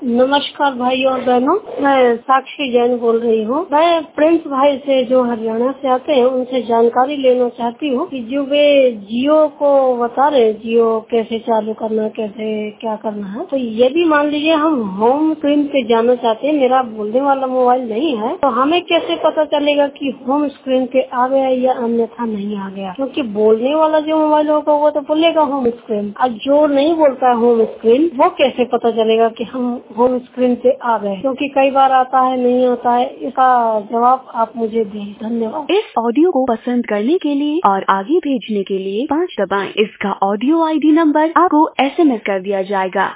नमस्कार भाई और बहनों, मैं साक्षी जैन बोल रही हूँ। मैं प्रिंस भाई से जो हरियाणा से आते हैं उनसे जानकारी लेना चाहती हूँ कि जो वे जियो को बता रहे, जियो कैसे चालू करना, कैसे क्या करना है। तो ये भी मान लीजिए हम होम स्क्रीन पे जाना चाहते हैं, मेरा बोलने वाला मोबाइल नहीं है, तो हमें कैसे पता चलेगा कि होम स्क्रीन पे आ गया या अन्यथा नहीं आ गया? क्योंकि बोलने वाला जो मोबाइल होगा वो तो बोलेगा होम स्क्रीन, और जो नहीं बोलता है होम स्क्रीन, वो कैसे पता चलेगा कि हम होम स्क्रीन पे आ गए? क्योंकि कई बार आता है, नहीं आता है। इसका जवाब आप मुझे दें। धन्यवाद। इस ऑडियो को पसंद करने के लिए और आगे भेजने के लिए 5 दबाएं। इसका ऑडियो ID नंबर आपको SMS कर दिया जाएगा।